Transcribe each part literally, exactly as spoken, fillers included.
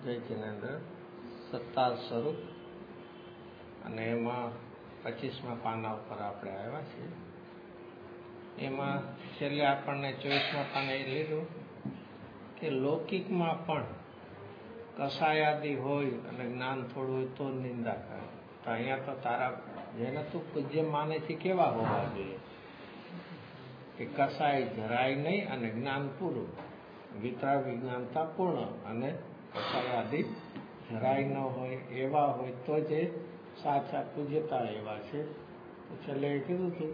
જય જિનેન્દ્ર. સત્તા સ્વરૂપ અને એમાં પચીસમાં પાના ઉપર આપણે આવ્યા છીએ. એમાં છેલ્લે આપણને ચોવીસમાં પાના એ લીધું કે લૌકિકમાં પણ કસાયાદી હોય અને જ્ઞાન થોડું હોય તો નિંદા કરે. તો અહીંયા તો તારા જેને તું પૂજ્ય માને છે કેવા હોવા જોઈએ કે કસાય જરાય નહીં અને જ્ઞાન પૂરું, વિતરા વિજ્ઞાનતા પૂર્ણ અને કસાયાદી જરાય ન હોય એવા હોય તો જે સાચા પૂજ્યતા એવા છે. તો છેલ્લે કીધું હતું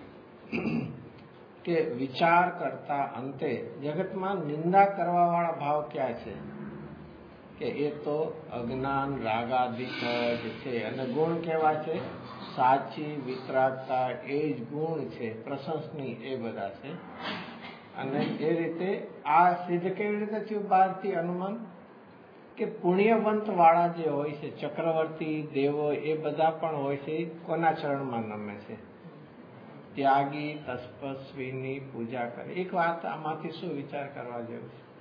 કે વિચાર કરતા અંતે જગતમાં નિંદા કરવા વાળા ભાવ ક્યાં છે કે એ તો અજ્ઞાન રાગાદિક જ છે. અને ગુણ કેવા છે? સાચી વિતરાગતા એ જ ગુણ છે, પ્રશંસનીય એ બધા છે. અને એ રીતે આ સિદ્ધ કેવી રીતે થયું બહારથી અનુમાન કે પુણ્યવંત વાળા જે હોય છે, ચક્રવર્તી દેવો એ બધા પણ હોય છે, કોના ચરણમાં નમે છે? ત્યાગી તપસ્વીની પૂજા કરે. એક વાત આમાંથી શું વિચાર કરવા જેવું છે?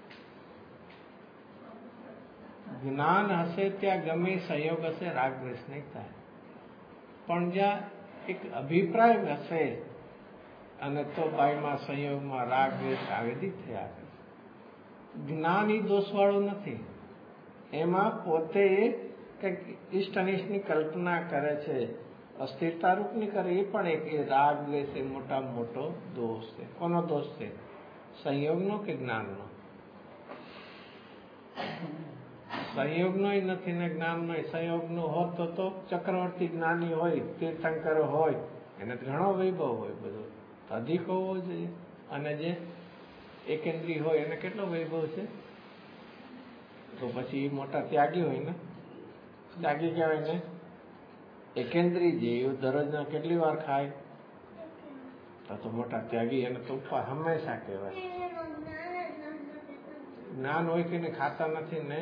જ્ઞાન હશે ત્યાં ગમે સંયોગ હશે, રાગ દ્વેષ નહીં થાય. પણ જ્યાં એક અભિપ્રાય હશે અને તો બાઈમાં સંયોગમાં રાગ દ્વેષ આવેદિત થયા કરે. જ્ઞાન એ દોષવાળું નથી, એમાં પોતે કંઈક ઇષ્ટ અનિષ્ટની કલ્પના કરે છે, અસ્થિરતા રૂપની કરે, એ પણ એક એ રાગ દ્વેષ એ મોટા મોટો દોષ છે. કોનો દોષ છે? સંયોગનો કે જ્ઞાનનો? સંયોગનો નથી ને જ્ઞાનનો. સંયોગનો હોત તો તો ચક્રવર્તી જ્ઞાની હોય, તીર્થંકર હોય, એને ઘણો વૈભવ હોય, બધો અધિક હોવો જોઈએ. અને જે એકેન્દ્રી હોય એને કેટલો વૈભવ છે? તો પછી એ મોટા ત્યાગી હોય ને, ત્યાગી કહેવાય ને. એકેન્દ્રી જે દરરોજના કેટલી વાર ખાય તો તો મોટા ત્યાગી, એને તો ઉપવાસ હંમેશા કહેવાય. જ્ઞાન હોય કે ખાતા નથી ને.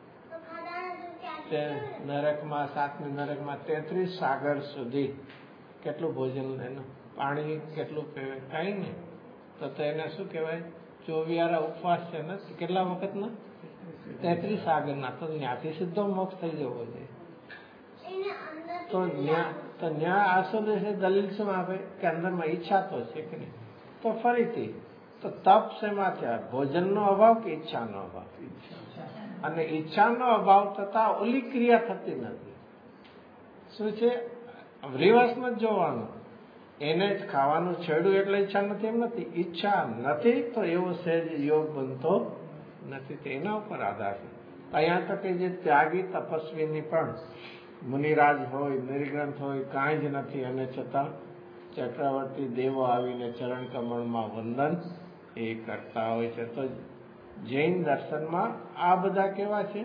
નરકમાં સાતમી નરકમાં તેત્રીસ સાગર સુધી કેટલું ભોજન, એનું પાણી કેટલું પીવે, કઈ નહીં. તો એને શું કહેવાય? ચોવીયારા ઉપવાસ છે ને, કેટલા વખતના? તેત્રીસ સાગરના. તો ત્યાંથી સીધો મોક્ષ થઈ જવો જોઈએ. તો તો ન્યા આસો દેશે દલીલ શું આપે કે અંદરમાં ઈચ્છા તો છે કે નહીં. તો ફરીથી તો તપ શેમાં થયા? ભોજનનો અભાવ કે ઈચ્છાનો અભાવ? અને ઈચ્છાનો અભાવ થતા ઓલી ક્રિયા થતી નથી. શું છે? રિવર્સમાં જ જોવાનું. એને જ ખાવાનું છેડું એટલે ઈચ્છા નથી એમ નથી. ઈચ્છા નથી તો એવો સહેજ યોગ બનતો નથી. તેના ઉપર આધાર છે. અહીંયા તો કે જે ત્યાગી તપસ્વીની પણ મુનિરાજ હોય, નિર્ગ્રંથ હોય, કાંઈ જ નથી, અને છતાં ચક્રવર્તી દેવો આવીને ચરણ કમળમાં વંદન એ કરતા હોય છે. તો જૈન દર્શનમાં આ બધા કેવા છે?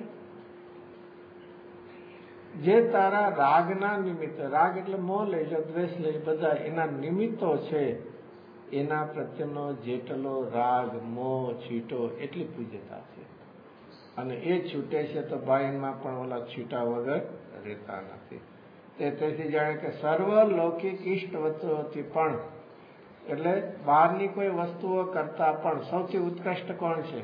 જે તારા રાગના નિમિત્ત, રાગ એટલે મોહ લઈ લો, દ્વેષ લઈ, બધા એના નિમિત્તો છે, એના પ્રત્યેનો જેટલો રાગ મોહ છીટો એટલી પૂજ્યતા છે. અને એ છૂટે છે તો બાઈમાં પણ ઓલા છીટા વગર રહેતા નથી. તે તેથી જાણે કે સર્વ લૌકિક ઇષ્ટ વસ્તુઓથી પણ, એટલે બહારની કોઈ વસ્તુઓ કરતા પણ સૌથી ઉત્કૃષ્ટ કોણ છે?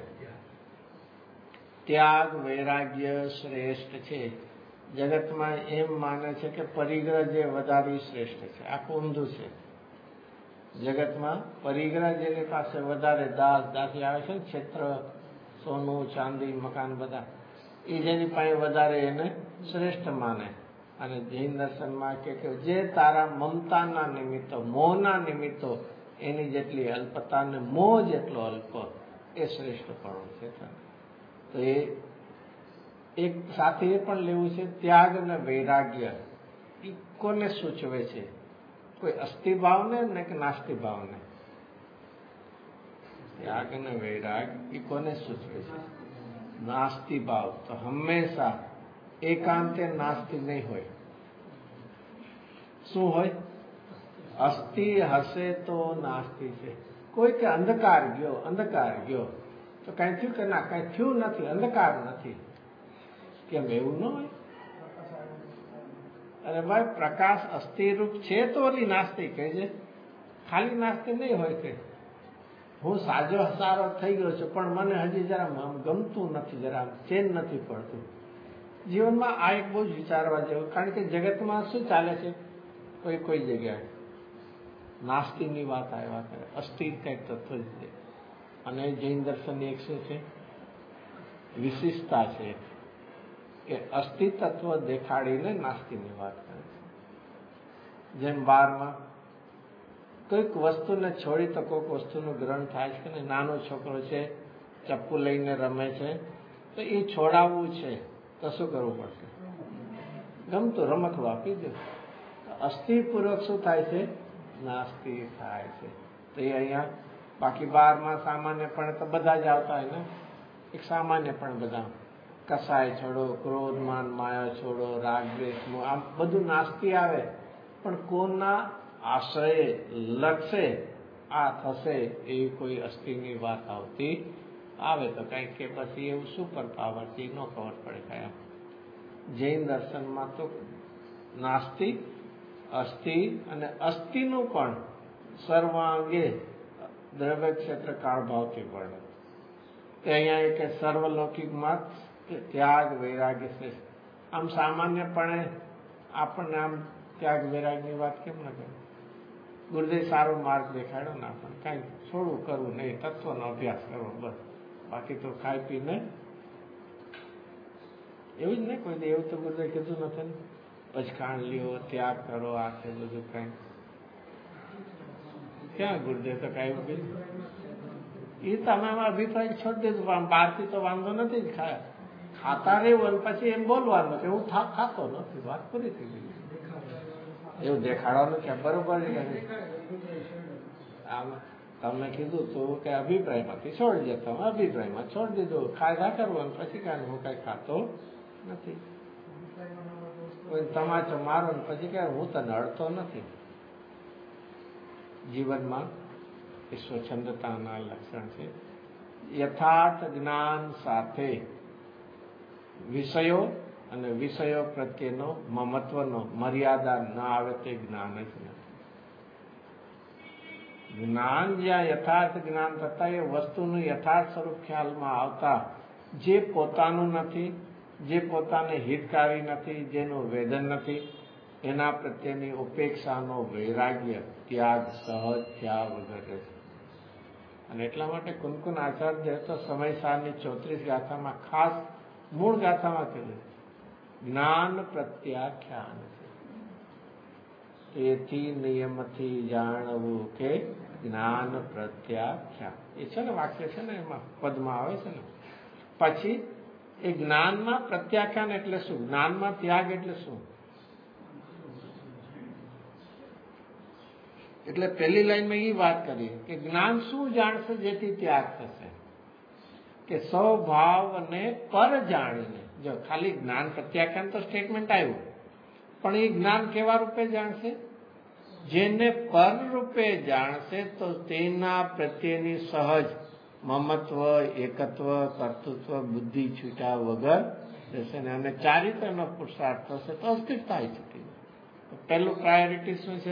ત્યાગ વૈરાગ્ય શ્રેષ્ઠ છે. જગતમાં એમ માને છે કે પરિગ્રહ જે વધારે શ્રેષ્ઠ છે. આખું ઊંધું છે. જગતમાં પરિગ્રહ જેની પાસે વધારે, દાસ દાસી આવે છે ને, ક્ષેત્ર, સોનું ચાંદી મકાન બધા, એ જેની પાસે વધારે એને શ્રેષ્ઠ માને. અને જૈન દર્શનમાં કે જે તારા મમતાના નિમિત્તો, મોહના નિમિત્તો એની જેટલી અલ્પતા ને મોહ જેટલો અલ્પ, એ શ્રેષ્ઠપણું છે. તો એ એક સાથે એ પણ લેવું છે, ત્યાગ અને વૈરાગ્ય એ કોને સૂચવે છે? કોઈ અસ્થિ ભાવને ને કે નાસ્તિ ભાવને? ત્યાગ અને વૈરાગ એ કોને સૂચવે છે? નાસ્તિ ભાવ. તો હંમેશા એકાંતે નાસ્તિ નહીં હોય. શું હોય? અસ્થિ હશે તો નાસ્તિ છે. કોઈ કે અંધકાર ગયો, અંધકાર ગયો તો કઈ થયું કે ના, કઈ થયું નથી, અંધકાર નથી. કેમ એવું ન હોય? અરે ભાઈ, પ્રકાશ અસ્થિ રૂપ છે તો ઓલી નાસ્તિ કહે છે, ખાલી નાસ્તિ નહીં હોય કે હું સાજો સારો થઈ ગયો છું પણ મને હજી જરા ગમતું નથી, જરા ચેન નથી પડતું. જીવનમાં આ એક બહુ જ વિચારવા જેવું, કારણ કે જગતમાં શું ચાલે છે, કોઈ કોઈ જગ્યાએ નાસ્તિની વાત આવ્યા કરે, અસ્થિ કંઈક તત્વ જ છે. અને જૈન દર્શનની એક શું છે વિશિષ્ટતા છે કે અસ્થિ તત્વ દેખાડીને નાસ્તિની વાત કરે છે. જેમ બારમાં કોઈક વસ્તુને છોડી તો કોઈક વસ્તુનું ગ્રહણ થાય છે ને. નાનો છોકરો છે ચપ્પુ લઈને રમે છે તો એ છોડાવવું છે તો શું કરવું પડશે? ગમતું રમકડું આપી દો. અસ્થિપૂર્વક શું થાય છે? નાસ્તિ થાય છે. તો એ અહીંયા બાકી બારમાં સામાન્યપણે તો બધા જ આવતા હોય ને, એક સામાન્યપણે બધા કસાય છોડો, ક્રોધ માન માયા છોડો, રાગ દ્વેષ મોહ, આમ બધું નાસ્તિ આવે. પણ કોના આશ્રયે લક્ષે આ થશે એવી કોઈ અસ્થિની વાત આવતી આવે તો કંઈક કે પછી એવું સુપર પાવરથી ન ખબર પડે કાંઈ. જૈન દર્શનમાં તો નાસ્તિક, અસ્થિ અને અસ્થિનું પણ સર્વાંગે દ્રવ્ય ક્ષેત્ર કાળભાવથી વર્ણન. તે અહીંયા એક સર્વલૌકિકમાં ત્યાગ વૈરાગ્ય છે. આમ સામાન્યપણે આપણને આમ ત્યાગ વૈરાગની વાત કેમ ન કરે? ગુરુદેવ સારો માર્ગ દેખાડ્યો ને આપણને, કાંઈ છોડવું કરવું નહીં, તત્વનો અભ્યાસ કરવો બસ. બાકી તો ખાઈ પીને એવું જ નહીં. કોઈ એવું તો ગુરુદેવ કીધું નથી ને પછી ખાંડ લ્યો, ત્યાગ કરો, આ છે બધું કઈ ક્યાં ગુરુદેવ તો કઈ એવું કીધું? એ તમે અભિપ્રાય છોડી દીધું. પણ બહારથી તો વાંધો નથી જ, ખાય ખાતા રહેવું પછી એમ બોલવાનું કે હું ખાતો નથી, વાત પૂરી થઈ ગઈ. એવું દેખાડવાનું કે બરોબર તમને કીધું તું કે અભિપ્રાયમાંથી છોડી દે, તમે અભિપ્રાયમાં છોડી દીધું, ખાધા કરવાનું પછી કાંઈ હું કઈ ખાતો નથી. કોઈ તમાચો મારો ને પછી કે હું તને અડતો નથી. જીવનમાં એ સ્વચ્છંદતાના લક્ષણ છે. યથાર્થ જ્ઞાન સાથે વિષયો અને વિષયો પ્રત્યેનો મમત્વનો મર્યાદા ન આવે તે જ્ઞાન જ નથી. જ્ઞાન જ્યાં યથાર્થ જ્ઞાન થતા એ વસ્તુનું યથાર્થ સ્વરૂપ ખ્યાલમાં આવતા જે પોતાનું નથી, જે પોતાને હિતકારી નથી, જેનું વેદન નથી, એના પ્રત્યેની ઉપેક્ષાનો વૈરાગ્ય ત્યાગ સહજ થયા વગર છે. અને એટલા માટે કુનકુન આચાર્ય તો સમયસારની ચોત્રીસ ગાથામાં ખાસ મૂળ ગાથામાં કીધું જ્ઞાન પ્રત્યાખ્યાન છે. તેથી નિયમથી જાણવું કે જ્ઞાન પ્રત્યાખ્યાન એ છે ને વાક્ય છે ને, એમાં પદમાં આવે છે ને. પછી એ જ્ઞાનમાં પ્રત્યાખ્યાન એટલે શું? જ્ઞાનમાં ત્યાગ એટલે શું? એટલે પહેલી લાઈનમાં એ વાત કરી કે જ્ઞાન શું જાણશે જેથી ત્યાગ થશે? કે સ્વભાવને પર જાણીને. જો ખાલી જ્ઞાન પ્રત્યાખ્યાન તો સ્ટેટમેન્ટ આવ્યું, પણ એ જ્ઞાન કેવા રૂપે જાણશે? જેને પર રૂપે જાણશે તો તેના પ્રત્યેની સહજ મમત્વ, એકત્વ, કર્તૃત્વ, બુદ્ધિ છૂટા વગર રહેશે ને. અને ચારિત્રનો પુરુષાર્થ થશે તો અસ્થિરતા આવી ચૂકી. પહેલું પ્રાયોરિટી શું છે?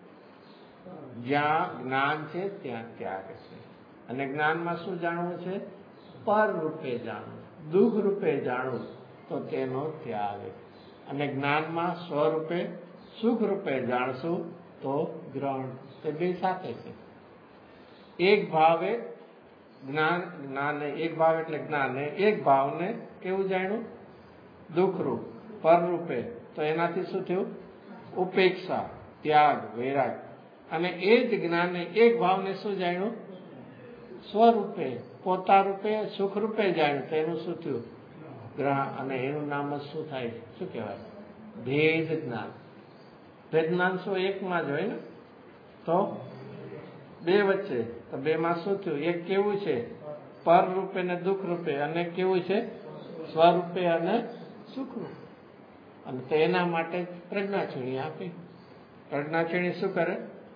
જ્યાં જ્ઞાન છે ત્યાં ત્યાગ છે. અને જ્ઞાનમાં શું જાણવું છે? પર રૂપે જાણવું, દુઃખ રૂપે જાણવું તો તેનો ત્યાગ. અને જ્ઞાનમાં સ્વરૂપે સુખ રૂપે જાણશું તો ગ્રહણ. તે બે સાથે છે. એક ભાવે જ્ઞાન, જ્ઞાન એક ભાવ એટલે જ્ઞાન, એક ભાવને કેવું જાણ્યું? દુઃખરૂપ, પર રૂપે. તો એનાથી શું થયું? ઉપેક્ષા, ત્યાગ, વૈરાગ. અને એ જ જ્ઞાનને એક ભાવને શું જાણ્યું? સ્વરૂપે, પોતા રૂપે, સુખ રૂપે જાણ્યું. તો એનું શું થયું? ગ્રહણ. અને એનું નામ જ શું થાય? શું કહેવાય? ભેદ જ્ઞાન. ભેદ જ્ઞાન શું એકમાં જ હોય ને? તો બે વચ્ચે તો બે માં શું થયું? એક કેવું છે? પર રૂપે ને દુઃખ રૂપે. અને કેવું છે? સ્વરૂપે અને સુખ રૂપે. અને તો એના માટે પ્રજ્ઞાચૂણી આપી. પ્રજ્ઞાચૂણી શું કરે?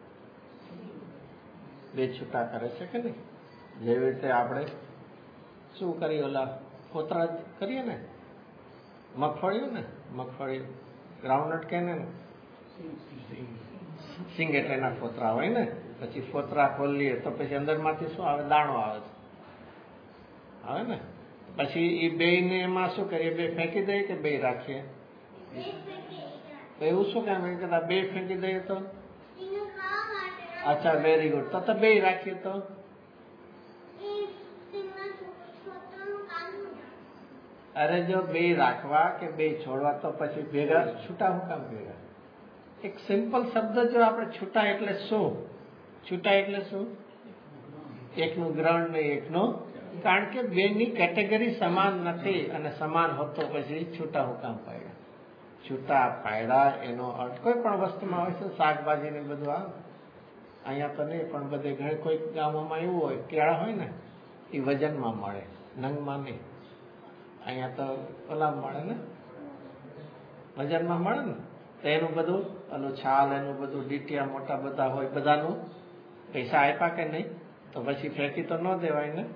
બે છૂટા કરે છે કે નહીં? જેવી રીતે આપણે શું કરીએ, ઓલા ફોતરા કરીએ ને, મગફળીઓ ને, મગફળી ગ્રાઉન્ડનટ કે ને, સિંગ એટલે એના ફોતરા હોય ને, પછી ફોતરા ખોલીએ તો પછી અંદરમાંથી શું આવે? દાણો આવે છે, આવે ને. પછી એ બે ને એમાં શું કરીએ? બે ફેંકી દઈએ કે બે રાખીએ? તો એવું શું કામ કરતા? બે ફેંકી દઈએ તો અચ્છા, વેરી ગુડ. તો તો બે રાખીએ તો અરે જો બે રાખવા કે બે છોડવા તો પછી ભેગા છૂટા હું કામ ભેગા? એક સિમ્પલ શબ્દ જો આપણે છૂટા એટલે શું? છૂટા એટલે શું? એકનું ગ્રહણ નહીં, એકનું, કારણ કે બેની કેટેગરી સમાન નથી અને સમાન હોતો પછી છૂટા હું કામ પાડ્યા? છૂટા પાડ્યા એનો અર્થ કોઈ પણ વસ્તુમાં હોય છે. શાકભાજી ને બધું આવે, અહીંયા તો નહીં પણ બધે ઘરે કોઈ ગામોમાં એવું હોય, કેળા હોય ને એ વજનમાં મળે, નંગમાં નહીં. અહીંયા તો ઓલા મળે ને, વજનમાં મળે ને. તો એનું બધું ઓલું છાલ, એનું બધું ડીટિયા મોટા બધા હોય, બધાનું પૈસા આપ્યા કે નહીં? તો પછી ફેંકી તો ન દેવાય ને.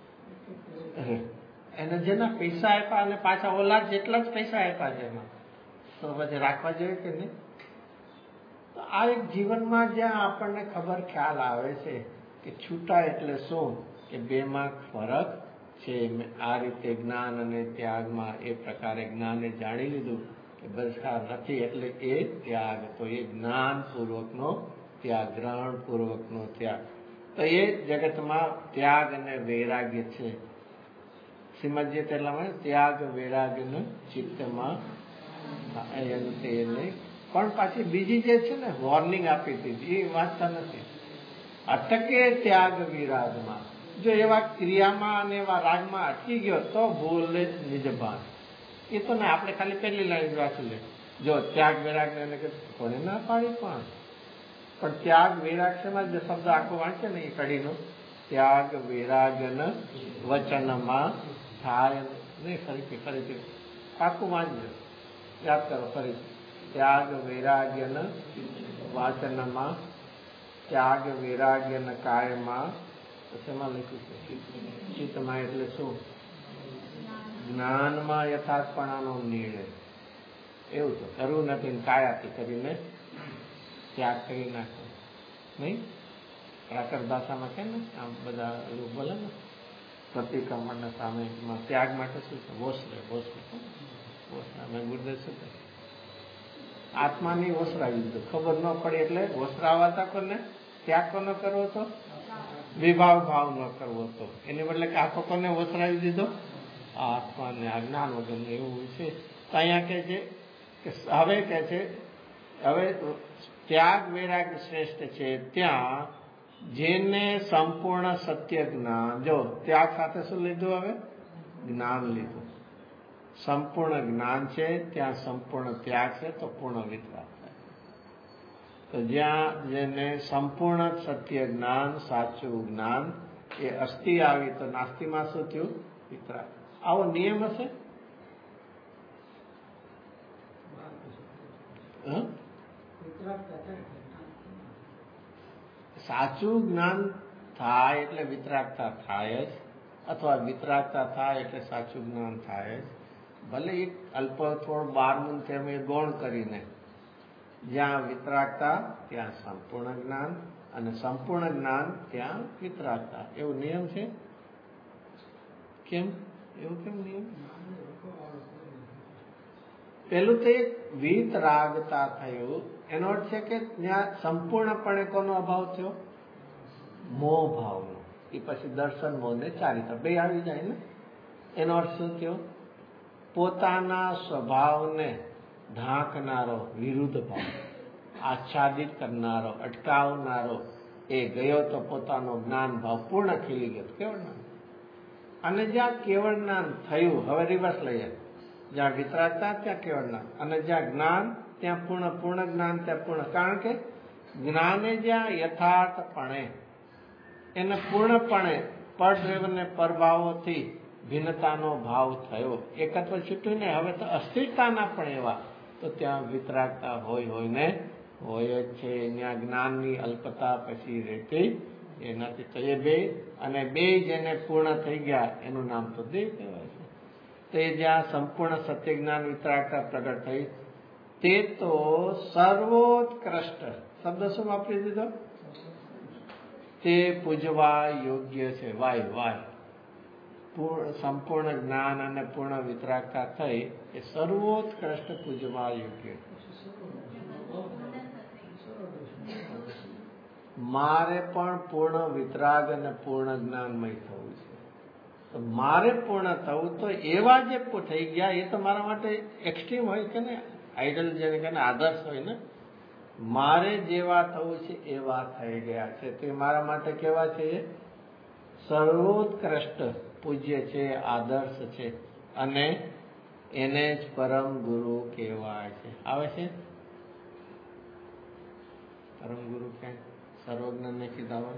એને જેના પૈસા આપ્યા અને પાછા ઓલા જેટલા જ પૈસા આપ્યા છે એમાં, તો પછી રાખવા જોઈએ કે નહીં? તો આ એક જીવનમાં જ્યાં આપણને ખબર ખ્યાલ આવે છે કે છૂટા એટલે શું, કે બેમાં ફરક છે. આ રીતે જ્ઞાન અને ત્યાગમાં એ પ્રકારે જ્ઞાને જાણી લીધું કે બરસાર નથી એટલે એ ત્યાગ. તો એ જ્ઞાન પૂર્વકનો ત્યાગ, ગ્રહણ પૂર્વકનો ત્યાગ. તો એ જગતમાં ત્યાગ અને વૈરાગ્ય છે. સમજીએ તેટલામાં ત્યાગ વૈરાગ્ય ચિત્તમાં એને પણ પાછી બીજી જે છે ને વોર્નિંગ આપી દીધી, એ વાંચતા નથી. અટકે ત્યાગ વિરાગમાં, જો એવા ક્રિયામાં અને એવા રાગમાં અટકી ગયો તો ભૂલે નિજ ભાન. એ તો ને આપણે ખાલી પહેલી લાઈન વાંચી લે, જો ત્યાગ વૈરાગ ને કોને ના પાડી, પણ પણ ત્યાગ વૈરાગ શેમાં જે શબ્દ આખો વાંચે ને એ કડીનો ત્યાગ વૈરાગન વચનમાં થાય નહીં. ફરીથી ફરીથી પાકું વાંચજો, યાદ કરો ફરીથી. ત્યાગ વૈરાગ્યન વાચનમાં, ત્યાગ વૈરાગ્યન કાયમાં, શેમાં લખ્યું છે? ચિત્તમાં એટલે શું? જ્ઞાનમાં યથાર્થપણાનો નિર્ણય. એવું તો કરવું નથી, કાયાથી કરીને ત્યાગ કરી નાખો નહીં. પ્રાકૃત ભાષામાં કે ને આમ બધા એવું બોલે ને, પ્રતિક્રમણ સામે ત્યાગ માટે શું છે? વોસરે વોસરે વોસરા. મેં ગુરુદેવ શું કહે? આત્માની વસરાવી દીધું, ખબર ન પડી એટલે વસરાવાતા કોને? ત્યાગ કોનો કરવો હતો? વિભાવ ભાવ ન કરવો હતો. એની બદલે કે આખો કોને વસરાવી દીધો? આત્માને. આ જ્ઞાન વગરનું એવું છે. તો અહીંયા કે છે કે હવે કે છે હવે ત્યાગ વૈરાગ શ્રેષ્ઠ છે ત્યાં જેને સંપૂર્ણ સત્ય જ્ઞાન, જો ત્યાગ સાથે શું લીધું? હવે જ્ઞાન લીધું. સંપૂર્ણ જ્ઞાન છે ત્યાં સંપૂર્ણ ત્યાગ છે, તો પૂર્ણ વિતરાગ થાય. તો જ્યાં જેને સંપૂર્ણ સત્ય જ્ઞાન, સાચું જ્ઞાન, એ અસ્થિ આવી તો નાસ્તિમાં શું થયું? વિતરાગ. આવો નિયમ હશે. સાચું જ્ઞાન થાય એટલે વિતરાગતા થાય જ, અથવા વિતરાગતા થાય એટલે સાચું જ્ઞાન થાય જ. ભલે એક અલ્પ થોડું બારમું તેમ એ ગૌણ કરીને, જ્યાં વિતરાગતા ત્યાં સંપૂર્ણ જ્ઞાન અને સંપૂર્ણ જ્ઞાન ત્યાં વિતરાગતા. એવો નિયમ છે. કેમ એવું? કેમ નિયમ? પેલું તો એક વિતરાગતા થયું, એનો અર્થ છે કે ત્યાં સંપૂર્ણપણે કોનો અભાવ થયો? મોહ ભાવનો. એ પછી દર્શન મોહ ને ચારિત્ર બે આવી જાય ને. એનો અર્થ શું થયો? પોતાના સ્વભાવને ઢાંકનારો વિરુદ્ધ ભાવ, આચ્છાદિત કરનારો, અટકાવનારો એ ગયો તો પોતાનો જ્ઞાન ભાવ પૂર્ણ ખીલી ગયો. કેવળ જ્ઞાન. અને જ્યાં કેવળ જ્ઞાન થયું, હવે રિવર્સ લઈએ, જ્યાં વિતરાગતા ત્યાં કેવળ જ્ઞાન, અને જ્યાં જ્ઞાન ત્યાં પૂર્ણ, પૂર્ણ જ્ઞાન ત્યાં પૂર્ણ. કારણ કે જ્ઞાને જ્યાં યથાર્થપણે એને પૂર્ણપણે પરદ્રવ્ય અને પરભાવોથી ભિન્નતાનો ભાવ થયો, એકત્વ છૂટ્યું ને. હવે તો અસ્થિરતાના પણ એવા, તો ત્યાં વિતરાગતા હોય હોય ને હોય જ છે. ત્યાં જ્ઞાનની અલ્પતા પછી રહેતી એ નથી. તો એ બે અને બે જેને પૂર્ણ થઈ ગયા એનું નામ તો દેવ કહેવાય છે. તો એ જ્યાં સંપૂર્ણ સત્ય જ્ઞાન વિતરાગતા પ્રગટ થઈ, તે તો સર્વોત્કૃષ્ટ શબ્દ શું વાપરી દીધો? તે પૂજવા યોગ્ય છે. વાય વાય સંપૂર્ણ જ્ઞાન અને પૂર્ણ વિતરાગતા થઈ એ સર્વોત્કૃષ્ટ પૂજવા યોગ્ય. મારે પણ પૂર્ણ વિતરાગ અને પૂર્ણ જ્ઞાનમય થવું છે. તો મારે પૂર્ણ થવું તો એવા જે થઈ ગયા એ તો મારા માટે એક્સ્ટ્રીમ હોય કે ને, આઈડલ જેને કે આદર્શ હોય ને. મારે જેવા થવું છે એવા થઈ ગયા છે તે મારા માટે કેવા છે? સર્વોત્કૃષ્ટ પૂજ્ય છે, આદર્શ છે, અને એને જ પરમ ગુરુ કહેવાય છે. આવે છે પરમ ગુરુ ક્યાંય સર્વજ્ઞ ને કીધા હોય.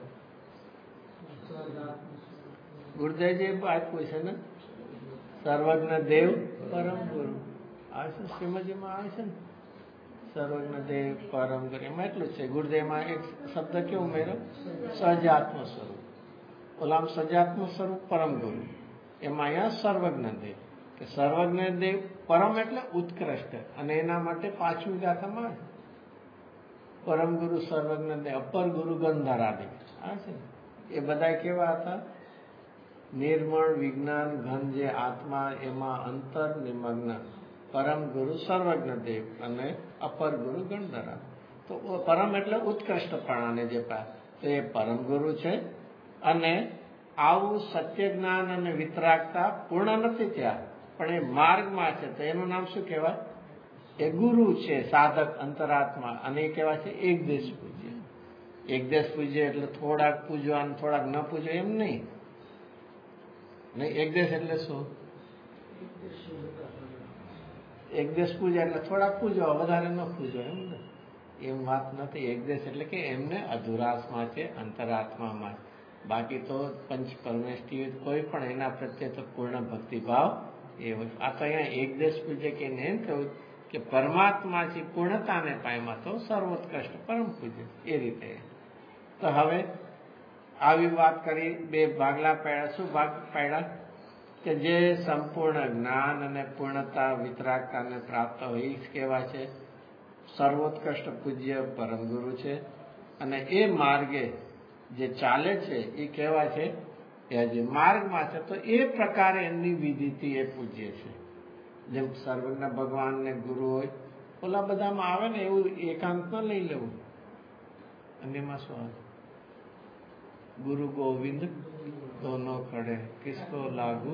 ગુરુદેવજી આપ્યું છે ને, સર્વજ્ઞ દેવ પરમ ગુરુ. આવે છે શ્રીમદજીમાં આવે છે ને, સર્વજ્ઞ દેવ પરમ ગુરુ. એમાં એટલું જ છે. ગુરુદેવમાં એક શબ્દ કેવું ઉમેર્યો? સહજાત્મ સ્વરૂપ. ઓલામ સજાત્મ સ્વરૂપ પરમ ગુરુ, એમાં અહીંયા સર્વજ્ઞ દેવ. કે સર્વજ્ઞ દેવ પરમ એટલે ઉત્કૃષ્ટ, અને એના માટે પાંચમી ગાથામાં પરમ ગુરુ સર્વજ્ઞ દેવ, અપર ગુરુ ગંધરાદિ આ છે. એ બધા કેવા હતા? નિર્મળ વિજ્ઞાન ઘન જે આત્મા, એમાં અંતર નિમગ્ન પરમ ગુરુ સર્વજ્ઞ દેવ અને અપર ગુરુ ગંધરા. તો પરમ એટલે ઉત્કૃષ્ટપણાને જે પાય, તો એ પરમ ગુરુ છે. અને આવું સત્ય જ્ઞાન અને વિતરાગતા પૂર્ણ નથી થયા, પણ એ માર્ગમાં છે. તો એનું નામ શું કહેવાય? એ ગુરુ છે, સાધક અંતરાત્મા. અને એ કહેવાય છે એક દેશ પૂજ્ય. એક દેશ પૂજ્ય એટલે થોડાક પૂજવા અને થોડાક ન પૂજવા એમ નહીં. એક દેશ એટલે શું? એક દેશ પૂજા એટલે થોડાક પૂજવા, વધારે ન પૂજવા એમ ને, એમ વાત નથી. એક દેશ એટલે કે એમને અધુરાસમાં છે, અંતરાત્મામાં. બાકી તો પંચ પરમેષ્ઠી કોઈ પણ એના પ્રત્યે તો પૂર્ણ ભક્તિભાવ એ હોય. આ તો અહીંયા એક દેશ પૂજ્ય કે એમ કહ્યું કે પરમાત્માથી પૂર્ણતાને પામ્યા તો સર્વોત્કૃષ્ટ પરમ પૂજ્ય. એ રીતે તો હવે આવી વાત કરી. બે ભાગલા પાડ્યા. શું ભાગ પાડ્યા? કે જે સંપૂર્ણ જ્ઞાન અને પૂર્ણતા વિતરાગતાને પ્રાપ્ત હોય એ કહેવાય છે સર્વોત્કૃષ્ટ પૂજ્ય પરમ ગુરુ છે. અને એ માર્ગે જે ચાલે છે એ કહેવાય છે એ જે માર્ગમાં છે. તો એ પ્રકારે એમની વિધિથી એ પૂજ્ય છે. જેમ સર્વજ્ઞ ભગવાન ને ગુરુ હોય, ઓલા બધામાં આવે ને એવું એકાંત ન લઈ લેવું. અને એમાં શું આવે? ગુરુ ગોવિંદ દોનો ખડે કિસકો લાગુ,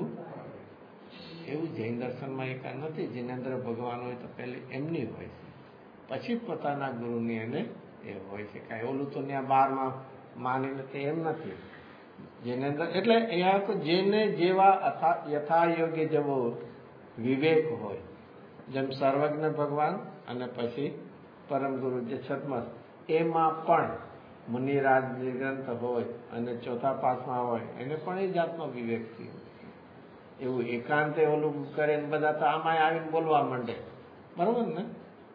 એવું જૈન દર્શનમાં એકાંત નથી. જિનેન્દ્ર ભગવાન હોય તો પહેલી એમની હોય છે, પછી પોતાના ગુરુની એને એ હોય છે. કાંઈ ઓલું તો ત્યાં બારમાં માની નથી એમ નથી. જિનેન્દ્ર એટલે અહીંયા જેને જેવા યથાયોગ્ય જેવો વિવેક હોય, જેમ સર્વજ્ઞ ભગવાન અને પછી પરમ ગુરુ જે છત્મસ, એમાં પણ મુનિરાજ નિગ્રંથ હોય અને ચોથા પાસમાં હોય, એને પણ એ જાતનો વિવેક થયો. એવું એકાંતે ઓલું કરે ને બધા તો આમાં આવીને બોલવા માંડે, બરોબર ને?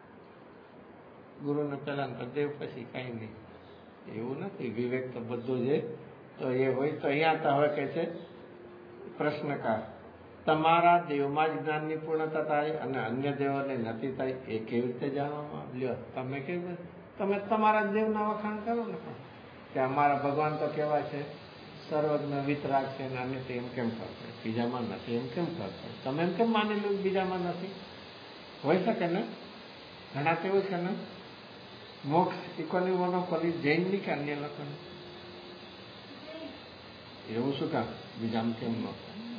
ગુરુને પેલા દેવ પછી કઈ નહીં, એવું નથી. વિવેક તો બધું છે. તો એ હોય તો અહીંયા તો હવે કહે છે પ્રશ્નકાર, તમારા દેવમાં જ જ્ઞાનની પૂર્ણતા થાય અને અન્ય દેવોને નથી થાય, એ કેવી રીતે જાણવામાં? લ્યો તમે કેવી તમે તમારા દેવના વખાણ કરો ને, પણ કે અમારા ભગવાન તો કેવા છે સર્વજ્ઞ વિતરાગ છે ને અન્ય એમ કેમ કરશે, બીજામાં નથી એમ કેમ કરશે? તમે એમ કેમ માની લો બીજામાં નથી? હોય શકે ને, ઘણા કેવું છે ને મોક્ષ ઇકોની મોનોપોલી જૈનની કે અન્ય લોકોની, એવું શું કામ બીજામાં કેમ ન?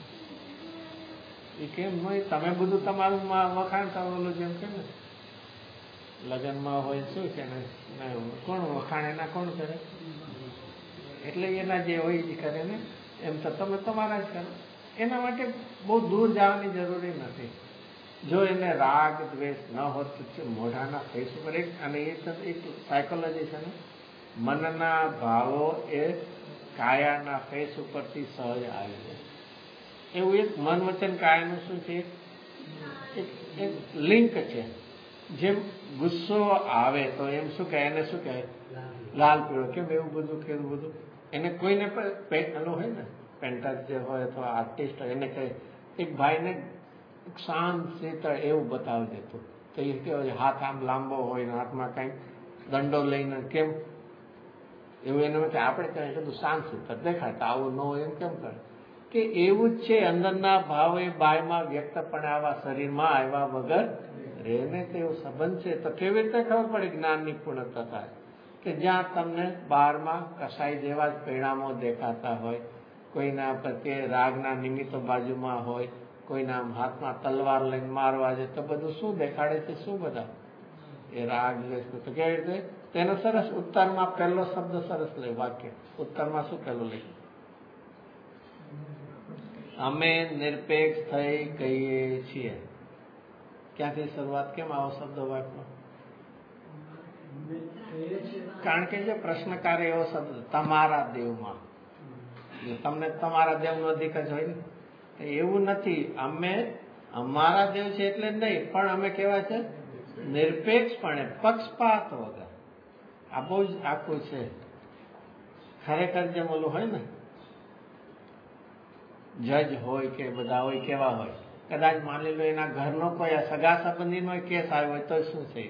એ કેમ નહીં? તમે બધું તમારું વખાણ કરવાનું જેમ કે ને લગ્નમાં હોય શું છે ને, કોણ વખાણ એના કોણ કરે? એટલે એના જે હોય એ કરે ને, એમ તો તમે તમારા જ કરો. એના માટે બહુ દૂર જવાની જરૂરી નથી. જો એને રાગ દ્વેષ ન હોત તો મોઢાના ફેસ ઉપર એક, અને એ એક સાયકોલોજી છે ને, મનના ભાવો એ કાયાના ફેસ ઉપરથી સહજ આવી જાય. એવું એક મન વચન કાયાનું શું છે, એક લિંક છે. જેમ ગુસ્સો આવે તો એમ શું કહે, એને શું કહે લાલ પીળો, કેમ એવું બધું કેવું બધું એને કોઈને પેલું હોય ને, પેન્ટર જે હોય અથવા આર્ટિસ્ટ હોય એને કહે, એક ભાઈને શાંત શીતળ એવું બતાવી દેતું તો એ કહેવાય હાથ આમ લાંબો હોય ને હાથમાં કંઈક દંડો લઈને, કેમ એવું એને કે આપણે કહીએ કીધું શાંત સૂત્ર દેખાય તો આવું ન હોય એમ કેમ કરે કે એવું જ છે. અંદરના ભાવ એ બાયમાં વ્યક્તપણે આવા શરીરમાં આવ્યા વગર રેને તે એવો સંબંધ છે. તો કેવી રીતે ખબર પડે જ્ઞાનની પૂર્ણતા થાય કે જ્યાં તમને બહારમાં કસાઈ જેવા જ પરિણામો દેખાતા હોય, કોઈના પ્રત્યે રાગના નિમિત્તો બાજુમાં હોય, કોઈના હાથમાં તલવાર લઈને મારવા છે તો બધું શું દેખાડે છે? શું બધા એ રાગ દ્વેષ. તો કેવી રીતે તેનો સરસ ઉત્તરમાં પહેલો શબ્દ સરસ લે વાક્ય. ઉત્તરમાં શું પહેલું લખ્યું? અમે નિરપેક્ષ થઈ કહીએ છીએ. ક્યાંથી શરૂઆત? કેમ આવો શબ્દ વાપરો? કારણ કે જે પ્રશ્નકારે એવો શબ્દ તમારા દેવમાં, તમને તમારા દેવનો અધિકાર જ હોય ને. એવું નથી. અમે અમારા દેવ છે એટલે નહીં, પણ અમે કેવા છે? નિરપેક્ષપણે, પક્ષપાત વગર. આ બહુ જ આખું છે. ખરેખર જેમ ઓલું હોય ને, જજ હોય કે બધા હોય કેવા હોય, કદાચ માની લો એના ઘરનો કોઈ સગા સંબંધીનો કેસ આવ્યો હોય તો શું છે?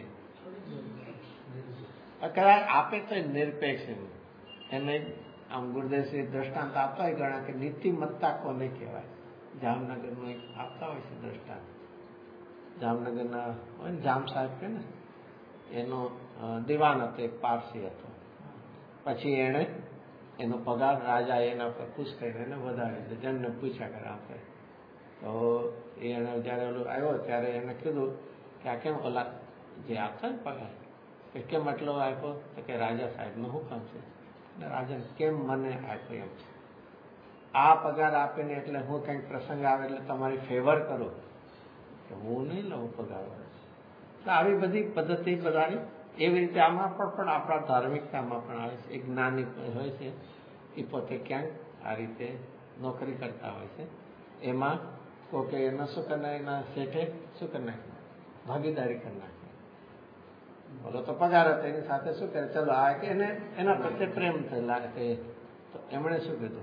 કદાચ આપે તો નિરપેક્ષ. એને આમ ગુરુદેવશ્રી દ્રષ્ટાંત આપતા હોય ઘણા કે નીતિમત્તા કોને કહેવાય. જામનગરનું એક આપતા હોય છે દ્રષ્ટાંત. જામનગરના હોય ને જામ સાહેબ કે ને, એનો દિવાન હતો, એક પારસી હતો. પછી એને એનો પગાર રાજા એના પર ખુશ કરીને એને વધારી દીધો. જણને પૂછ્યા કરે આપણે તો એને જયારે ઓલું આવ્યો ત્યારે એને કીધું કે આ કેમ ઓલા જે આપતા ને પગાર કે કેમ આટલો આપ્યો? તો કે રાજા સાહેબનો હુકમ છે. રાજાને કેમ મને આપ્યો એમ છે? આ પગાર આપીને એટલે હું કંઈક પ્રસંગ આવે એટલે તમારી ફેવર કરું કે હું નહીં લઉં પગાર. આવી બધી પદ્ધતિ બધાની એવી રીતે આમાં પણ પણ આપણા ધાર્મિકતામાં પણ આવે છે. એક જ્ઞાની હોય છે એ પોતે ક્યાંક આ રીતે નોકરી કરતા હોય છે. એમાં કોકે એના શું કરી એના શેઠે શું કરી નાખે? ભાગીદારી કરી નાખે. બોલો તો પગાર હતો એની સાથે શું કરે? ચલો આ કે એને એના પ્રત્યે પ્રેમ થયેલા કે તો એમણે શું કીધું?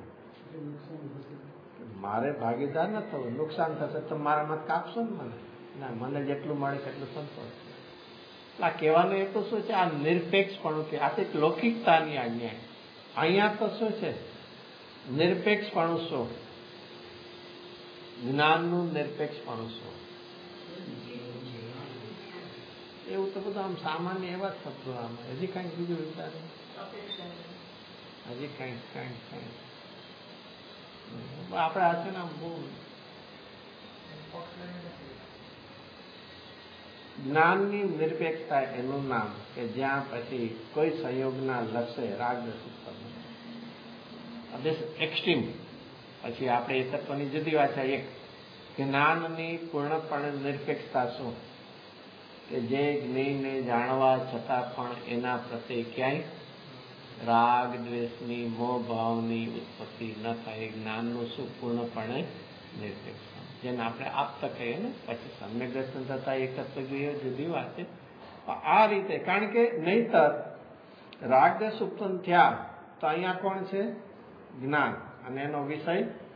મારે ભાગીદાર ન થવું, નુકસાન થશે તો મારા મત કાપશો ને મને. ના, મને જેટલું મળે તેટલું સંતોષ છે. આ કહેવાનો એ તો શું છે? આ નિરપેક્ષપણું કે આ એક લૌકિકતાની આજ્ઞા. અહીંયા તો શું છે? નિરપેક્ષપણું શું? જ્ઞાનનું નિરપેક્ષપણું શું? એવું તો બધું આમ સામાન્ય એવા જ શબ્દો. આમ હજી કઈક બીજું વિચારે, હજી કઈક કઈક કઈક આપણે આ છે ને આમ બહુ જ્ઞાનની નિરપેક્ષતા એનું નામ કે જ્યાં પછી કોઈ સંયોગના લક્ષે રાગ દ્વેષ એક્સ્ટ્રીમ. પછી આપણે એ તત્વની જુદી વાત છે. એક જ્ઞાનની પૂર્ણપણે નિરપેક્ષતા શું? કે જે જ્ઞેયને જાણવા છતાં પણ એના પ્રત્યે ક્યાંય રાગ દ્વેષની મોહ ભાવની ઉત્પત્તિ ન થાય. એ જ્ઞાનનું શું? પૂર્ણપણે નિરપેક્ષતા, જેને આપણે આપતા કહીએ ને. પછી સમ્યક દર્શન થતા એક તત્વ જોઈએ જુદી વાત છે. આ રીતે, કારણ કે નહીતર રાગ દ્વેષ ઉત્પન્ન થયા તો અહીંયા કોણ છે? જ્ઞાન. અને એનો વિષય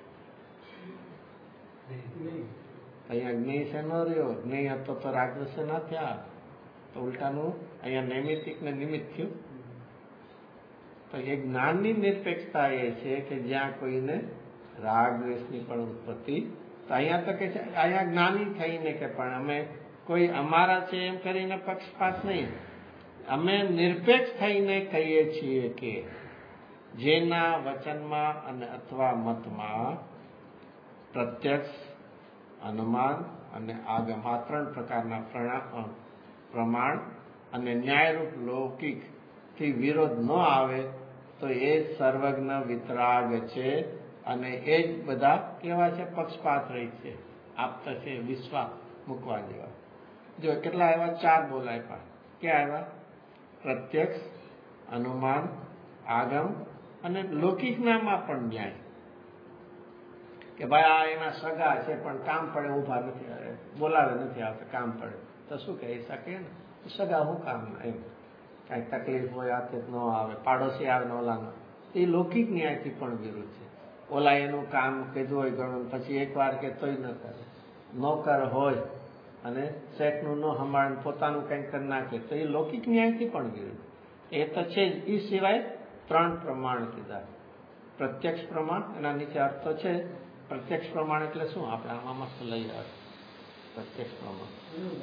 અહીંયા જ્ઞેય છે ન રહ્યો. જ્ઞેય હતો તો રાગ દ્વેષ ના થયા. તો ઉલટાનું અહીંયા નૈમિતિક ને નિમિત્ત થયું. તો એ જ્ઞાનની નિરપેક્ષતા એ છે કે જ્યાં કોઈને રાગ દ્વેષની પણ ઉત્પત્તિ. તો અહીંયા તો કે છે, અહીંયા જ્ઞાની થઈને કે પણ અમે કોઈ અમારા છે એમ કરીને પક્ષપાત નહીં. અમે નિરપેક્ષ થઈને કહીએ છીએ કે જેના વચનમાં અને અથવા મતમાં પ્રત્યક્ષ, અનુમાન અને આગમ આ ત્રણ પ્રકારના પ્રમાણ અને ન્યાયરૂપ લૌકિક થી વિરોધ ન આવે તો એ સર્વજ્ઞ વિતરાગ છે. અને એ જ બધા કેવા છે? પક્ષપાત રહી છે, આપતા છે, વિશ્વાસ મૂકવા જેવા. જો કેટલા આવ્યા? ચાર બોલ આપ્યા. ક્યાં આવ્યા? પ્રત્યક્ષ, અનુમાન, આગમ અને લૌકિકનામાં પણ ન્યાય. કે ભાઈ આ એના સગા છે પણ કામ પડે ઉભા નથી આવે, બોલાવે નથી આવતા, કામ પડે તો શું કહી શકે ને? સગા હું કામ એમ કઈ તકલીફ હોય આથી ન આવે, પાડોશી આવે ને ઓલાનો. એ લૌકિક ન્યાયથી પણ વિરુદ્ધ છે. ઓલા એનું કામ કીધું હોય ઘણું, પછી એક વાર કે તોય ન કરે. નોકર હોય અને શેઠનું ન સંભાળે પોતાનું કંઈક કરી નાખે તો એ લૌકિક ન્યાયથી પણ વિરુદ્ધ. એ તો છે જ. એ સિવાય ત્રણ પ્રમાણ કીધા. પ્રત્યક્ષ પ્રમાણ, એના નીચે અર્થ તો છે. પ્રત્યક્ષ પ્રમાણ એટલે શું? આપણે આમાં મસ્ત લઈ આવે પ્રત્યક્ષ પ્રમાણ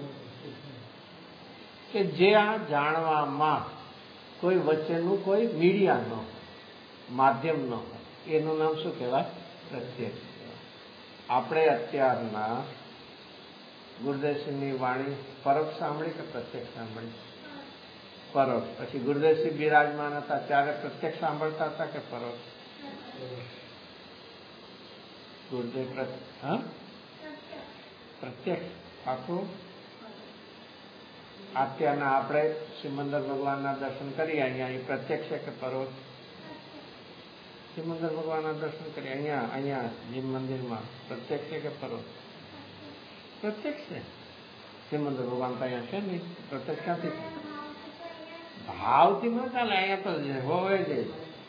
કે જે આ જાણવામાં કોઈ વચ્ચેનું કોઈ મીડિયા ન હોય, માધ્યમ ન હોય, એનું નામ શું કહેવાય? પ્રત્યક્ષ. આપણે અત્યારના ગુરુદેવસિંહની વાણી પરોક્ષ સાંભળી કે પ્રત્યક્ષ સાંભળી? પરોક્ષ. પછી ગુરુદેવસિંહ બિરાજમાન હતા ત્યારે પ્રત્યક્ષ સાંભળતા હતા કે પરોક્ષ? ગુરુદેવ હા પ્રત્યક્ષ. આખું અત્યારના આપણે સિમંદર ભગવાનના દર્શન કરીએ અહીંયા, એ પ્રત્યક્ષ છે કે પરોક્ષ? સિમંદર ભગવાનના દર્શન કરીએ અહીંયા અહીંયા જીમ મંદિરમાં પ્રત્યક્ષ છે કે પરોક્ષ? પ્રત્યક્ષ છે. સિમંદર ભગવાન તો અહીંયા છે નહીં, પ્રત્યક્ષ ક્યાંથી? ભાવથી ન ચાલે, અહીંયા તો હોય જ.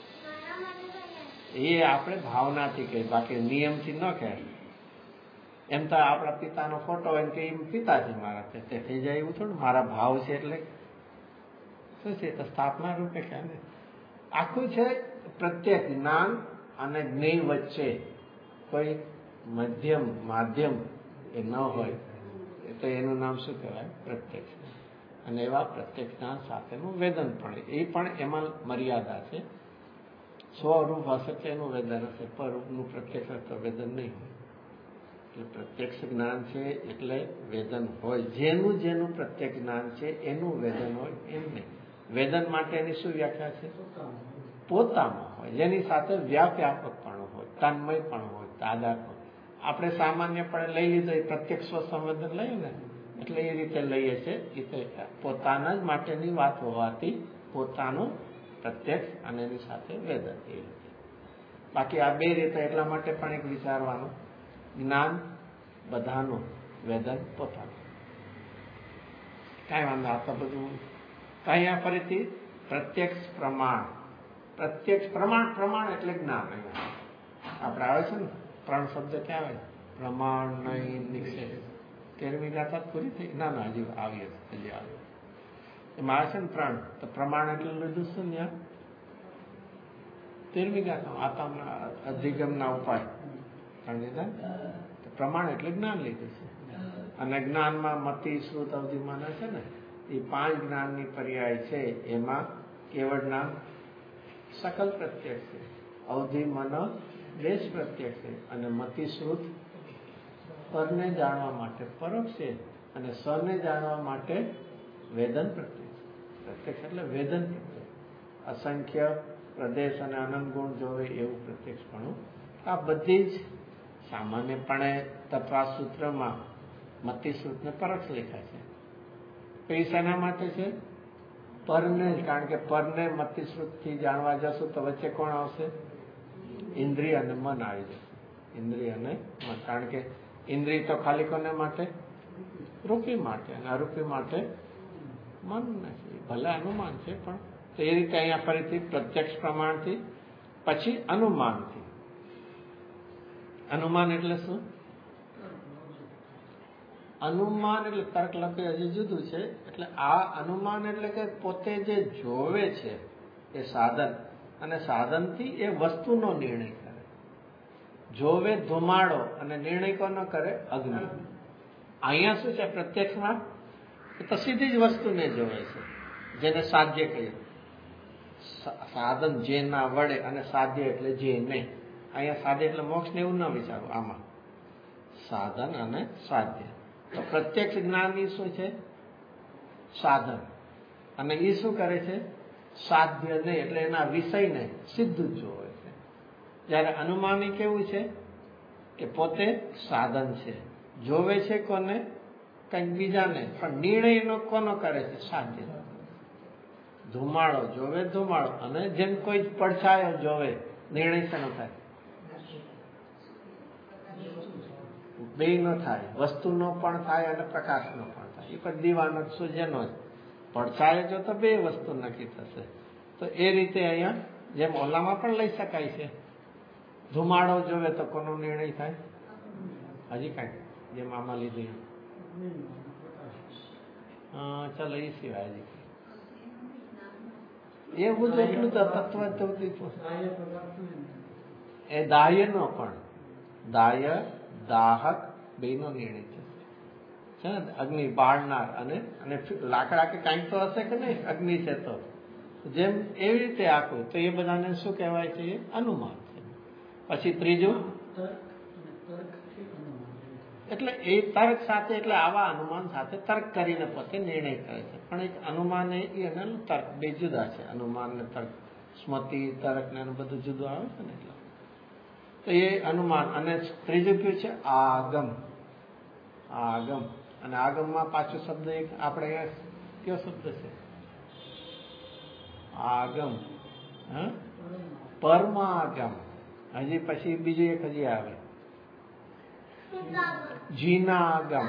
એ આપણે ભાવનાથી કહે, બાકી નિયમથી ન કહે. એમ તો આપણા પિતાનો ફોટો હોય કે એમ પિતાજી મારા છે તે થઈ જાય એવું થોડું. મારા ભાવ છે એટલે શું છે? તો સ્થાપના રૂપે કહે ને. આખું છે પ્રત્યેક જ્ઞાન અને જ્ઞેય વચ્ચે કોઈ મધ્યમ માધ્યમ એ ન હોય તો એનું નામ શું કહેવાય? પ્રત્યક્ષ. અને એવા પ્રત્યક્ષ જ્ઞાન સાથેનું વેદન પણ, એ પણ એમાં મર્યાદા છે. સ્વરૂપ હશે તો એનું વેદન હશે, પરરૂપનું પ્રત્યક્ષ તો વેદન નહીં હોય. એટલે પ્રત્યક્ષ જ્ઞાન છે એટલે વેદન હોય. જેનું જેનું પ્રત્યક્ષ જ્ઞાન છે એનું વેદન હોય એમ નહીં. વેદન માટેની શું વ્યાખ્યા છે? પોતામાં હોય, જેની સાથે વ્યાપ્યાપક પણ હોય, તન્મય પણ હોય, તાદાર પણ. આપણે સામાન્યપણે લઈ લીધો એ પ્રત્યક્ષ સંવેદન લઈએ ને, એટલે એ રીતે લઈએ છીએ. એ પોતાના જ માટેની વાત હોવાથી પોતાનું પ્રત્યક્ષ અને એની સાથે વેદન. એ રીતે બાકી આ બે રીતે એટલા માટે પણ એક વિચારવાનું, જ્ઞાન બધાનું, વેદન પોતાનું. કાંઈ વાંધો. આ તો બધું અહીંયા ફરીથી પ્રત્યક્ષ પ્રમાણ. પ્રત્યક્ષ પ્રમાણ, પ્રમાણ એટલે જ્ઞાન. અહીંયા આપણે આવે છે ને ત્રણ શબ્દ ક્યાં આવે? પ્રમાણ, નહીં, નિક્ષેપ. તેરમી ગાથા પૂરી થઈ? ના ના હજી આવીએ હજી આવે એમાં આવે છે ને ત્રણ. તો પ્રમાણ એટલે લીધું શું ત્યાં? તેરમી ગાથા આત્મના અધિગમના ઉપાય ત્રણ લીધા. પ્રમાણ એટલે જ્ઞાન લીધું છે. અને જ્ઞાનમાં મતિ, શ્રુત, અવધિમાન છે ને, એ પાંચ જ્ઞાનની પર્યાય છે. એમાં કેવળ જ્ઞાન સકલ પ્રત્યક્ષ છે, અવધિ મન દેશ પ્રત્યક્ષ છે, અને મતિ શ્રુત પરને જાણવા માટે પરોક્ષ છે, અને સને જાણવા માટે વેદન પ્રત્યક્ષ. પ્રત્યક્ષ એટલે વેદન પ્રત્યક્ષ. અસંખ્ય પ્રદેશ અને અનંત ગુણ જોવે એવું પ્રત્યક્ષપણું. આ બધી જ સામાન્યપણે તત્વા સૂત્રમાં મતિ શ્રુતને પરોક્ષ લેખાય છે. તો એ શેના માટે છે? પરને જ. કારણ કે પરને મતિ શ્રુતથી જાણવા જશું તો વચ્ચે કોણ આવશે? ઇન્દ્રિય અને મન આવી જશે. ઇન્દ્રિય અને મન. કારણ કે ઇન્દ્રિય તો ખાલી કોને માટે? રૂપી માટે, અને અરૂપી માટે મન નથી. ભલે અનુમાન છે પણ તો એ રીતે અહીંયા ફરીથી પ્રત્યક્ષ પ્રમાણથી, પછી અનુમાનથી. અનુમાન એટલે શું? અનુમાન એટલે તર્ક લખી હજી જુદું છે. એટલે આ અનુમાન એટલે કે પોતે જે જોવે છે એ સાધન, અને સાધનથી એ વસ્તુનો નિર્ણય કરે. જોવે ધુમાડો અને નિર્ણય કોનો કરે? અગ્નિ. અહીંયા શું છે પ્રત્યક્ષમાં? એ તો સીધી જ વસ્તુને જોવે છે, જેને સાધ્ય કહ્યું. સાધન જેના વડે, અને સાધ્ય એટલે જેને. અહીંયા સાધ્ય એટલે મોક્ષ ને એવું ન વિચારવું. આમાં સાધન અને સાધ્ય. તો પ્રત્યક્ષ જ્ઞાન એ શું છે? સાધન. અને એ શું કરે છે? સાધ્ય નહીં, એટલે એના વિષયને સીધું જ જોવે છે. જયારે અનુમાની કેવું છે કે પોતે સાધન છે, જોવે છે કોને? કંઈક બીજાને, પણ નિર્ણય કોનો કરે છે? સાધ્ય. ધુમાડો જોવે ધુમાડો, અને જેમ કોઈ પડછાયો જોવે, નિર્ણય શેનો થાય? બે નો થાય, વસ્તુનો પણ થાય અને પ્રકાશનો પણ થાય. એ પણ દીવાનો સૂર્યનો જ પડછાયો જો તો બે વસ્તુ નક્કી થશે. તો એ રીતે અહીંયા જેમ ઓલામાં પણ લઈ શકાય છે. ધુમાડો જોવે તો કોનો નિર્ણય થાય? હજી કાંઈ જેમ આમાં લીધી. ચાલો એ સિવાય હજી એવું જ એટલું તત્વ એ દાહ્ય નો પણ દાહ્ય દાહક બે નો નિર્ણય છે ને, અગ્નિ બાળનાર અને અને લાકડા કે કાંઈક તો હશે કે નહીં, અગ્નિ છે તો જેમ એવી રીતે આખું, તો એ બધાને શું કહેવાય છે? અનુમાન છે. પછી ત્રીજું એટલે એ તર્ક સાથે, એટલે આવા અનુમાન સાથે તર્ક કરીને પોતે નિર્ણય કરે છે. પણ એક અનુમાન એ અને તર્ક બે જુદા છે. અનુમાન ને તર્ક, સ્મૃતિ તર્ક ને એનું બધું જુદું આવે છે ને, એટલે તો એ અનુમાન. અને ત્રીજું કયું છે? આગમ. આગમ. અને આગમમાં પાછો શબ્દ એક આપણે કયો શબ્દ છે? આગમ. હા, પરમાગમ. હજી પછી બીજું એક હજી આવે, જીનાગમ.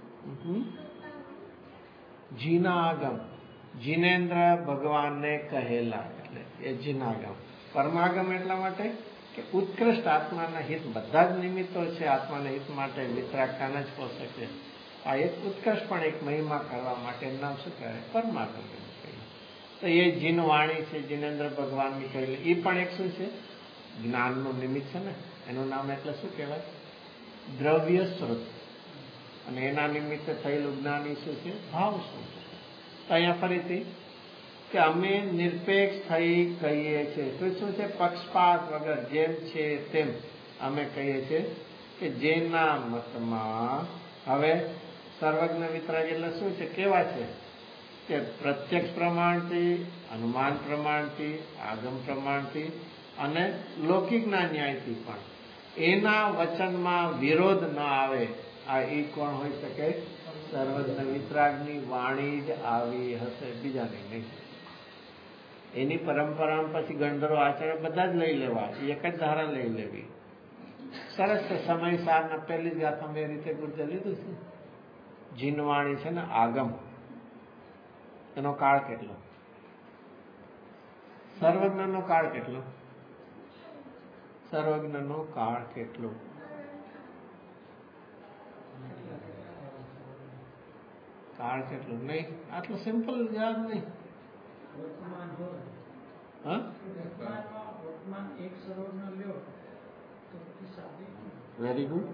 જીનાગમ જીનેન્દ્ર ભગવાનને કહેલા, એટલે એ જીનાગમ. પરમાગમ એટલા માટે કે ઉત્કૃષ્ટ આત્માના હિત, બધા જ નિમિત્તો છે આત્માના હિત માટે, વિતરાગતાને જ પોષક છે. આ એક ઉત્કર્ષ પણ એક મહિમા કરવા માટે એનું નામ શું કહેવાય? પરમાગમ. તો એ જીનવાણી છે, જીનેન્દ્ર ભગવાનની કહેલી, એ પણ એક શું છે? જ્ઞાનનું નિમિત્ત છે ને. એનું નામ એટલે શું કહેવાય? દ્રવ્ય સ્ત્રોત. અને એના નિમિત્તે થયેલું જ્ઞાન શું છે? ભાવ સ્ત્રોત. તો અહીંયા ફરીથી કે અમે નિરપેક્ષ થઈ કહીએ છીએ. તો શું છે? પક્ષપાત વગર જેમ છે તેમ અમે કહીએ છીએ કે જેના મતમાં હવે સર્વજ્ઞ વિતરાગ એટલે શું છે? કેવા છે? કે પ્રત્યક્ષ પ્રમાણથી, અનુમાન પ્રમાણથી, આગમ પ્રમાણથી અને લૌકિકના ન્યાયથી પણ એના વચનમાં વિરોધ ન આવે. આ એ કોણ હોઈ શકે? સર્વજ્ઞ વિતરાગની વાણી જ આવી હશે, બીજાની નહીં. એની પરંપરા પછી ગણધરો આચાર્ય બધા જ લઈ લેવા, એક જ ધારા લઈ લેવી. સરસ છે. સમય સારના પહેલી જ ગાથામાં એ રીતે ગુર્જર લીધું છે. જીનવાણી છે ને આગમ, એનો કાળ કેટલો? સર્વજ્ઞનો કાળ કેટલો? સર્વજ્ઞનો કાળ કેટલો? કાળ કેટલો? નહીં, આટલું સિમ્પલ યાદ નહીં. હા, વેરી ગુડ.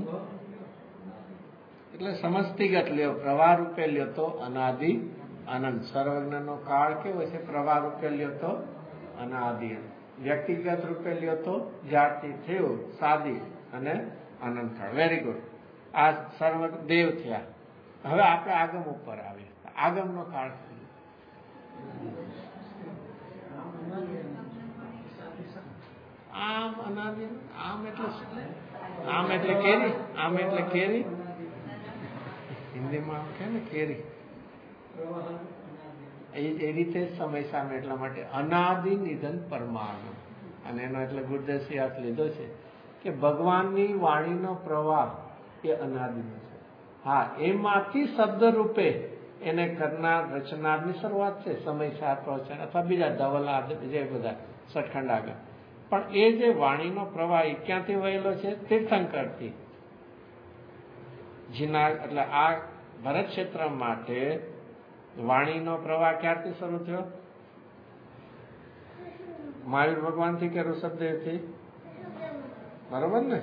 એટલે સમસ્તિગત લ્યો, પ્રવાહ રૂપે લ્યો તો અનાદિ અનંત. સર્વજ્ઞનો કાળ કેવો છે? પ્રવાહ રૂપે લ્યો તો અનાદિ. વ્યક્તિગત રૂપે લ્યો તો જ્યારથી થયું સાદી અને અનંત કાળ. Very good. આ સર્વ દેવ થયા. હવે આપણે આગમ ઉપર આવીએ. આગમનો કાળ આમ અનાદિ. આમ એટલે આમ એટલે કેરી. આમ એટલે કેરી. હિન્દીમાં કે ને કેરી. એ રીતે સમય સામે એટલા માટે અનાદિ નિધન પરમાગમ. અને એનો એટલે ગુરુદેવસિંહ અર્થ લીધો છે કે ભગવાનની વાણીનો પ્રવાહ એ અનાદિનો છે. હા, એમાંથી શબ્દ રૂપે એને કરનાર, રચનારની શરૂઆત છે. સમય સાર પ્રવચન અથવા બીજા ધવલા જે બધા સટખંડ આગળ. પણ એ જે વાણીનો પ્રવાહ એ ક્યાંથી વહેલો છે? તીર્થંકરથી. જીના એટલે આ ભરત ક્ષેત્ર માટે વાણીનો પ્રવાહ ક્યારથી શરૂ થયો? મહાવીર ભગવાનથી કે ઋષભદેવથી? બરોબર ને?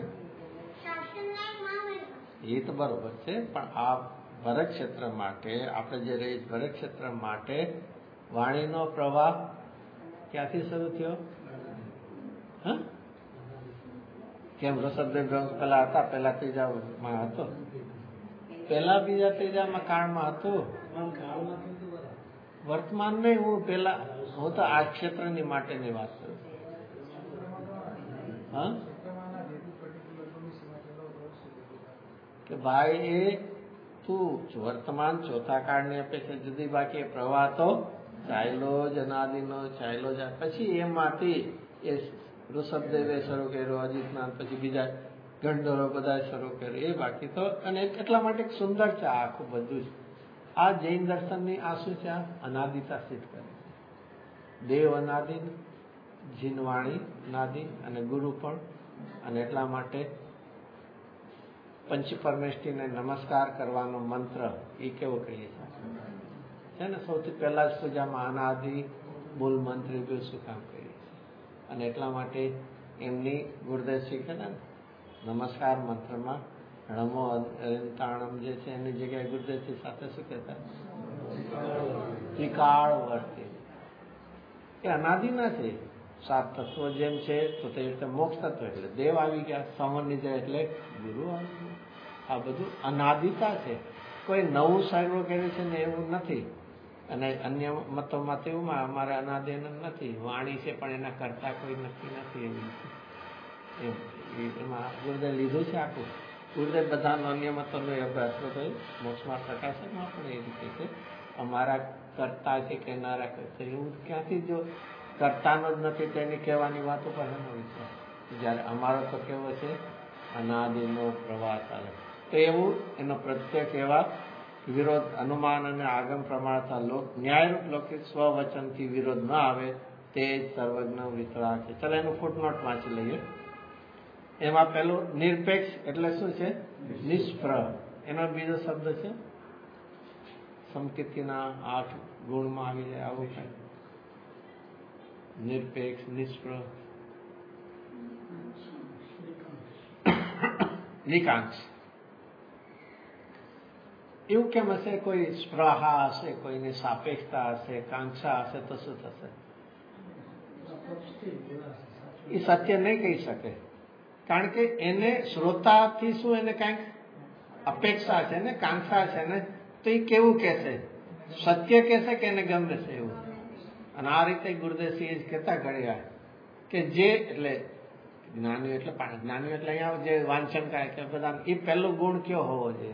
એ તો બરોબર છે. પણ આ ભરત ક્ષેત્ર માટે, આપણે જે રહી ભરત ક્ષેત્ર માટે વાણીનો પ્રવાહ ક્યાંથી શરૂ થયો? હા, કેમ? ઋષભદેવ પેલા હતા, પેલા ત્રીજામાં હતો, પેલા બીજા ત્રીજામાં કાળમાં હતું. વર્તમાન નહીં, હું પેલા હું તો આ ક્ષેત્રની માટેની વાત કરું. હા, કે ભાઈ એ તું વર્તમાન ચોથા કાળની અપેક્ષા જુદી, બાકી પ્રવાહ તો ચાલ્યો જ અનાદિનો ચાલ્યો જ. પછી એમાંથી એ ઋષભદેવે શરૂ કર્યો, અજીતનાથ, પછી બીજા ગણધરો બધા શરૂ કર્યો, એ બાકી તો. અને એટલા માટે સુંદર છે આખું બધું જ. આ જૈન દર્શનની આ શું છે? આ અનાદિતા સિદ્ધ કરે છે. દેવ અનાદિ, જીનવાણી અનાદિ અને ગુરુ પણ. અને એટલા માટે પંચ પરમેષ્ઠીને નમસ્કાર કરવાનો મંત્ર એ કેવો કહીએ છે ને? સૌથી પહેલા જ પૂજામાં અનાદિ મૂળ મંત્ર બી શું કામ કરીએ છીએ. અને એટલા માટે એમની ગુરુદેવ શીખે ને નમસ્કાર મંત્રમાં રમો તાણમ જે છે એની જગ્યાએ ગુરુદેવજી સાથે શું કહેતા ત્રિકાળ વર્તે. એ અનાદિ નથી. સાત તત્વો જેમ છે તો તે રીતે મોક્ષ તત્વ એટલે દેવ આવી ગયા, સંવરની જાય એટલે ગુરુ આવી ગયા. આ બધું અનાદિતા છે. કોઈ નવું સર્વ કર્યું છે ને એવું નથી. અને અન્ય મતોમાં તેવું અમારે અનાદિ નથી. વાણી છે પણ એના કરતા કોઈ નક્કી નથી. એવું એમાં ગુરુદેવ લીધું છે આખું. ગુરુદેવ બધા અન્ય મતોનો અભ્યાસ તો મોક્ષમાં પ્રકાશનમાં પણ એ રીતે છે. અમારા કરતા છે કે નારા કરતા એવું ક્યાંથી જો કરતાનો જ નથી તેની કહેવાની વાતો પર એનો વિશ્વાસ. જ્યારે અમારો તો કેવો છે અનાદિનો પ્રવાહ ચાલે. તો એવું એનો પ્રત્યેક એવા વિરોધ અનુમાન અને આગમ પ્રમાણતા લોક ન્યાયરૂપ લૌકિક સ્વવચનથી વિરોધ ન આવે તે જ સર્વજ્ઞ વિતરાગ છે. ચાલો એનું ફૂટનોટ વાંચી લઈએ. એમાં પેલું નિરપેક્ષ એટલે શું છે? નિષ્પ્રહ. એનો બીજો શબ્દ છે સમકીર્તિના આઠ ગુણમાં આવી જાય આવું કઈ. નિરપેક્ષ, નિષ્પ્રહ, નિકાંક્ષ. એવું કેમ હશે? કોઈ સ્પ્રહા હશે, કોઈની સાપેક્ષતા હશે, કાંક્ષા હશે તો શું થશે? એ સત્ય નહીં કહી શકે. કારણ કે એને શ્રોતાથી શું એને કંઈક અપેક્ષા છે ને, કાંક્ષા છે ને, તો એ કેવું કહેશે? સત્ય કહેશે કે એને ગમે છે એવું. અને આ રીતે ગુરુદેવસિંહ જ કહેતા ઘડિયા કે જે એટલે જ્ઞાનીઓ એટલે જ્ઞાનીઓ એટલે અહીંયા જે વાંચન કરે કે બધા એ પહેલો ગુણ કયો હોવો જોઈએ?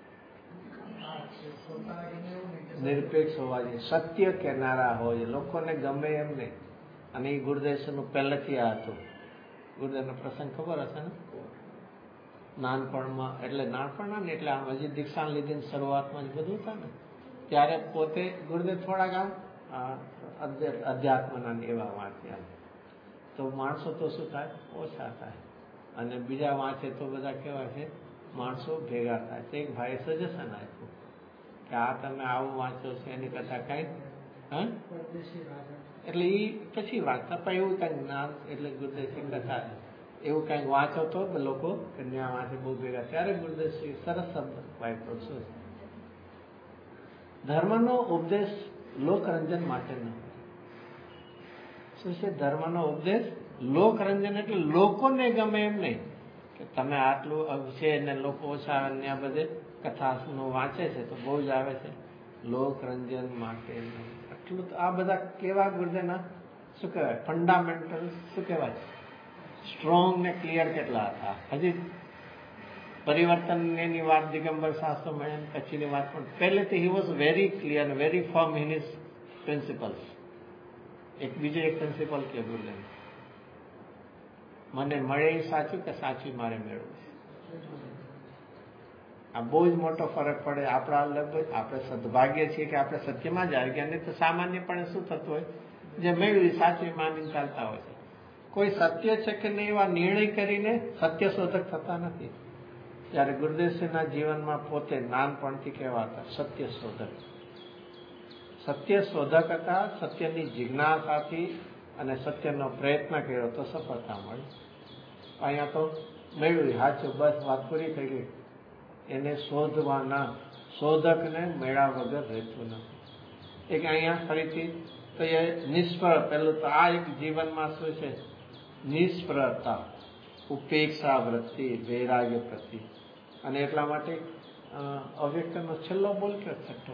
નિરપેક્ષ હોવા જોઈએ, સત્ય કહેનારા હોવા જોઈએ, લોકોને ગમે એમ નહીં. અને એ ગુરુદેવનું પહેલેથી આ હતું. ગુરુદેવનો પ્રસંગ ખબર હશે ને? નાનપણમાં એટલે નાનપણના ને એટલે આમ હજી દીક્ષા લીધી શરૂઆતમાં જ બધું હતા ને ત્યારે પોતે ગુરુદેવ થોડાક આમ અધ્યાત્મના એવા વાંચ્યા. તો માણસો તો શું થાય? ઓછા થાય. અને બીજા વાંચે તો બધા કેવા છે? માણસો ભેગા થાય. તો એક ભાઈએ સજેશન આપ્યું કે આ તમે આવું વાંચો છો એની કરતા કઈ હા એટલે એ પછી વાંચતા પણ એવું કઈક જ્ઞાન એટલે ગુરુદેવસિંહ કથા એવું કઈક વાંચો તો લોકો કન્યા વાંચે બહુ ભેગા. ત્યારે ગુરુદેવસિંહ સરસ શબ્દ વાપરો શું છે? ધર્મનો ઉપદેશ લોકરંજન માટે ન. શું છે ધર્મનો ઉપદેશ? લોકરંજન એટલે લોકોને ગમે એમ નહીં કે તમે આટલું છે ને લોકો ઓછા અન્ય બધે કથાનું વાંચે છે તો બહુ જ આવે છે. લોકરંજન માટે આટલું તો આ બધા કેવા ગુરુદેવના શું કહેવાય ફંડામેન્ટલ શું કહેવાય સ્ટ્રોંગ ને ક્લિયર કેટલા હતા. હજી પરિવર્તનની વાત દિગંબર શાસ્ત્ર મળ્યા પછીની વાત પણ પહેલેથી he was very clear very firm in his principles. એક બીજું એક પ્રિન્સિપલ કે ગુરુદેવ મને મળે એ સાચું કે સાચું મારે મેળવવું છે. આ બહુ જ મોટો ફરક પડે. આપણા લગભગ આપણે સદભાગ્ય છીએ કે આપણે સત્યમાં જ આવી ગયા. નહીં તો સામાન્યપણે શું થતું હોય જે મેળવી સાચું માનીને ચાલતા હોય છે. કોઈ સત્ય છે કે નહીં એવા નિર્ણય કરીને સત્ય શોધક થતા નથી. જ્યારે ગુરુદેવસિંહના જીવનમાં પોતે નાનપણથી કેવા હતા? સત્ય શોધક. સત્ય શોધક હતા. સત્યની જિજ્ઞાસાથી અને સત્યનો પ્રયત્ન કર્યો તો સફળતા મળી. અહીંયા તો મેળવી સાચું બસ વાત પૂરી થઈ ગઈ. એને શોધવાના શોધકને મેળા વગર રહેતું નથી. એક અહીંયા ફરીથી તો એ નિષ્ફળ પેલું તો આ એક જીવનમાં શું છે? નિષ્ફળતા, ઉપેક્ષા વૃત્તિ, વૈરાગ્ય પ્રતિ. અને એટલા માટે અવ્યક્તનો છેલ્લો બોલ કે છઠ્ઠો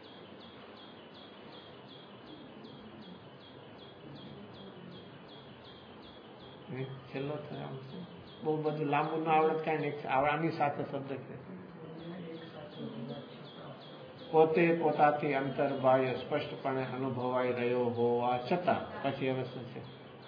છેલ્લો થયો બહુ બધું લાંબુ ના આવડત કઈ નહીં. આની સાથે શબ્દ છે પોતે પોતાથી અંતર બાહ્ય સ્પષ્ટપણે અનુભવાઈ રહ્યો હોવા છતાં પછી હવે શું છે?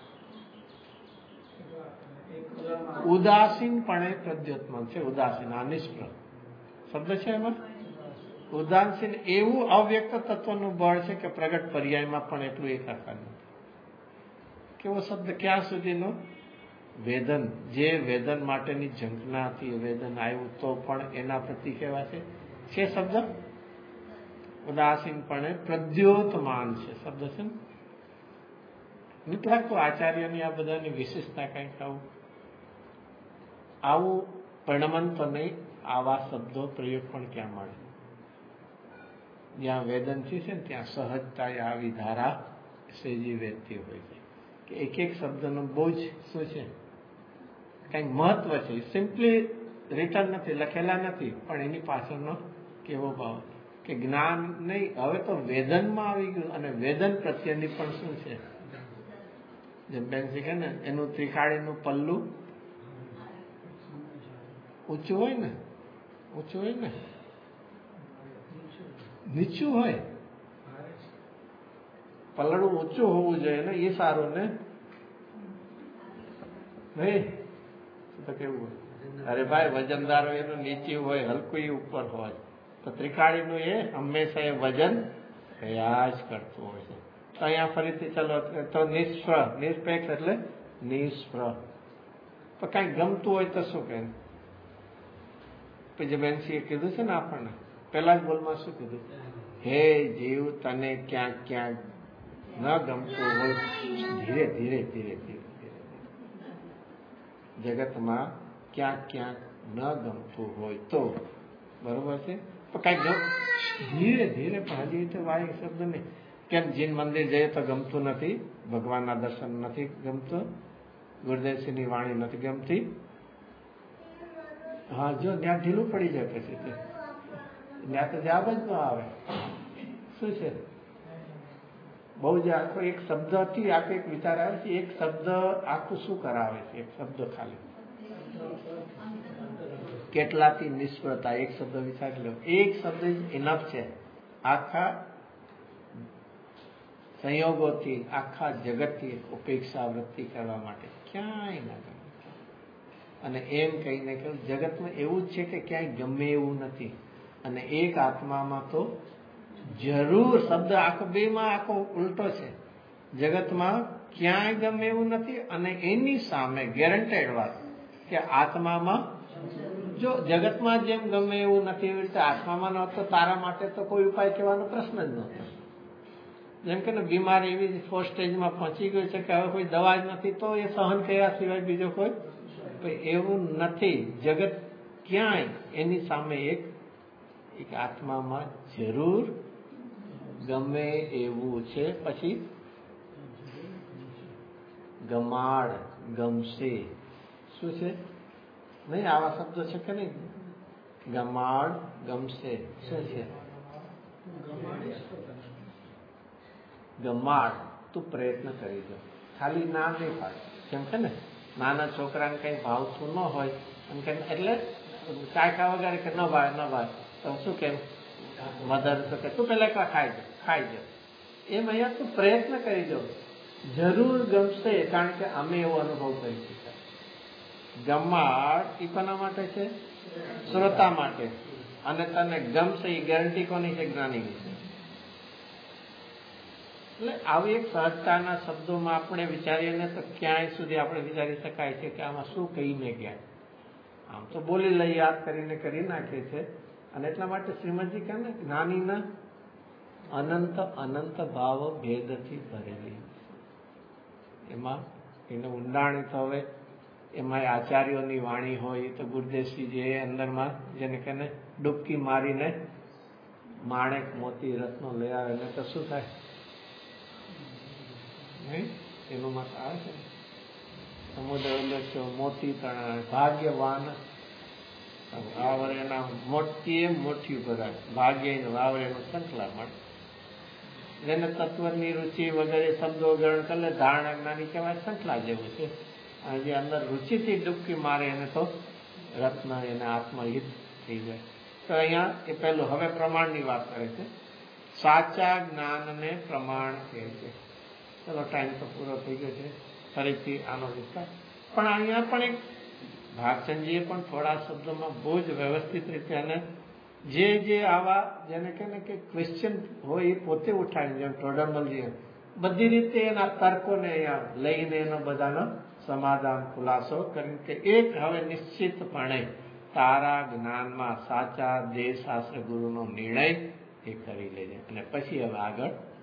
ઉદાસીનપણે પ્રદ્યોતમાન છે. ઉદાસીન આ નિષ્ફળ શબ્દ છે એમાં. ઉદાસીન એવું અવ્યક્ત તત્વનું બળ છે કે પ્રગટ પર્યાયમાં પણ એટલું એકાકાર નથી. કેવો શબ્દ? ક્યાં સુધીનો? વેદન જે વેદન માટેની ઝંખનાથી વેદન આવ્યું તો પણ એના પ્રતિ કેવા છે છે શબ્દ ઉદાસીનપણે પ્રદ્યોતમાન છે શબ્દ છે ને. નથી લાગતું આચાર્યની આ બધાની વિશેષતા કંઈક આવું આવું પરિણમન તો નહીં, આવા શબ્દો પ્રયોગ પણ ક્યાં મળે? જ્યાં વેદનથી છે ને ત્યાં સહજતા આવી ધારા સેજી વેદતી હોય છે કે એક એક શબ્દનું બહુ જ શું છે, કંઈક મહત્વ છે. સિમ્પલી રિટર્ન નથી, લખેલા નથી, પણ એની પાછળનો કેવો ભાવ કે જ્ઞાન નહીં. હવે તો વેદનમાં આવી ગયું અને વેદન પ્રત્યેની પણ શું છે, જેમ બેન શીખે ને એનું ત્રિકાળીનું પલ્લું ઊંચું હોય ને, ઊંચું હોય ને નીચું હોય, પલડું ઊંચું હોવું જોઈએ ને, એ સારું ને ભાઈ. તો કેવું હોય? અરે ભાઈ વજનદાર હોય એનું નીચું હોય, હલકું એ ઉપર હોય. તો ત્રિકાળીનું એ હંમેશા એ વજન રહ્યા જ કરતું હોય છે. તો અહીંયા ફરીથી ચલો તો નિષ્ફળ, નિરપેક્ષ એટલે નિષ્ફળ. તો કઈ ગમતું હોય તો શું કહે? પછી બેનસીએ કીધું છે ને આપણને પેલા જ બોલમાં શું કીધું? હે જીવ, તને ક્યાંક ક્યાંક ન ગમતું હોય, ધીરે ધીરે ધીરે ધીરે ધીરે જગતમાં ક્યાંક ક્યાંક ન ગમતું હોય તો બરોબર છે. તો કઈ ધીરે ધીરે પણ હજી તો વાય શબ્દ નહીં. કેમ જીન મંદિર જઈએ તો ગમતું નથી, ભગવાનના દર્શન નથી ગમતું, ગુરુદેવસિંહની વાણી નથી ગમતી. હા, જો ત્યાં ઢીલું પડી જાય પછી ત્યાં તો જવાબ જ ન આવે. શું છે? બહુ જ આખો એક શબ્દથી આખો એક વિચાર આવે છે. એક શબ્દ આખું શું કરાવે છે? એક શબ્દ ખાલી કેટલાથી નિષ્ફળતા, એક શબ્દ વિચારી લો. એક શબ્દ ઇનફ છે આખા સંયોગોથી, આખા જગતથી ઉપેક્ષા વૃત્તિ કરવા માટે. ક્યાંય ના ગમે. અને એમ કહીને કહ્યું જગતમાં એવું જ છે કે ક્યાંય ગમે એવું નથી. અને એક આત્મામાં તો જરૂર શબ્દ આખો બે માં આખો ઉલટો છે. જગતમાં ક્યાંય ગમે એવું નથી અને એની સામે ગેરંટેડ વાત કે આત્મામાં જો જગતમાં જેમ ગમે એવું નથી એવી રીતે આત્મામાં ન હતો. તારા માટે તો કોઈ ઉપાય કહેવાનો પ્રશ્ન જ નહોતો. જેમ કે બીમાર એવી ફોર્થ સ્ટેજમાં પહોંચી ગયું છે કે હવે કોઈ દવા જ નથી, તો એ સહન કર્યા સિવાય બીજો કોઈ એવું નથી. જગત ક્યાંય એની સામે એક એક આત્મામાં જરૂર ગમે એવું છે. પછી ગમાડ, ગમશે, શું છે? નહીં આવા શબ્દો છે કે નહીં? ગમાડ, ગમશે, શું છે? ગમાડ, તું પ્રયત્ન કરી દો, ખાલી ના નહીં પાડ. કેમ કે ને નાના છોકરાને કઈ ભાવતું ન હોય એમ કે એટલે કાયકા વગર કે ન ભાવે ન ભાવે તો શું કેમ મધર તો કે તું પેલા એકવાર ખાઈ જા ખાઈ જા. એમ અહીંયા તું પ્રયત્ન કરી દો, જરૂર ગમશે. કારણ કે અમે એવો અનુભવ કરી શકીએ. ગમાડ એ કોના માટે છે? શ્રોતા માટે. અને તને ગમશે એ ગેરંટી કોની છે? જ્ઞાનીની છે. એટલે આવી એક સહજતાના શબ્દોમાં આપણે વિચારીએ ને તો ક્યાંય સુધી આપણે વિચારી શકાય છે કે આમાં શું કહીને ગયા. આમ તો બોલી લઈ, યાદ કરીને કરી નાખીએ છે. અને એટલા માટે શ્રીમદજી કહે ને જ્ઞાનીના અનંત અનંત ભાવ ભેદથી ભરેલી. એમાં એને ઊંડાણ તો હવે એમાં આચાર્યોની વાણી હોય તો ગુરુદેવસિંહ જે અંદરમાં જેને કહે ને ડૂબકી મારીને માણેક મોતી રત્નો લઈ આવે ને તો શું થાય? એનું મત આવે છે સમુદ્ર ઉલ્લેખ્યો મોતી તણાય ભાગ્યવાન વાવરેના મોટી મોટી ભરાય ભાગ્ય વાવરેનો સંકલા મળે. જેને તત્વની રુચિ વગેરે શબ્દો ગ્રહણ કરે ધારણા જ્ઞાની કહેવાય. સંકલા જેવું છે. અને જે અંદર રુચિથી ડૂબકી મારે એને તો રત્ન એને આત્મહિત થઈ જાય. તો અહીંયા એ પહેલું હવે પ્રમાણની વાત કરે છે. સાચા જ્ઞાનને પ્રમાણ કહે છે. ચલો ટાઈમ તો પૂરો થઈ ગયો છે, ફરીથી આનો વિસ્તાર. પણ અહીંયા પણ એક ભાગચંદજીએ પણ થોડા શબ્દોમાં બહુ જ વ્યવસ્થિત રીતે અને જે જે આવા જેને કહે ને કે ક્વેશ્ચન હોય એ પોતે ઉઠાવીને જેમ ટોડરમલજી બધી રીતે એના તર્કોને અહીંયા લઈને એનો બધાનો સમાધાન ખુલાસો કરીને કે એક હવે નિશ્ચિતપણે તારા જ્ઞાનમાં સાચા દેહ શાસ્ત્ર ગુરુનો નિર્ણય એ કરી લેજે. અને પછી હવે આગળ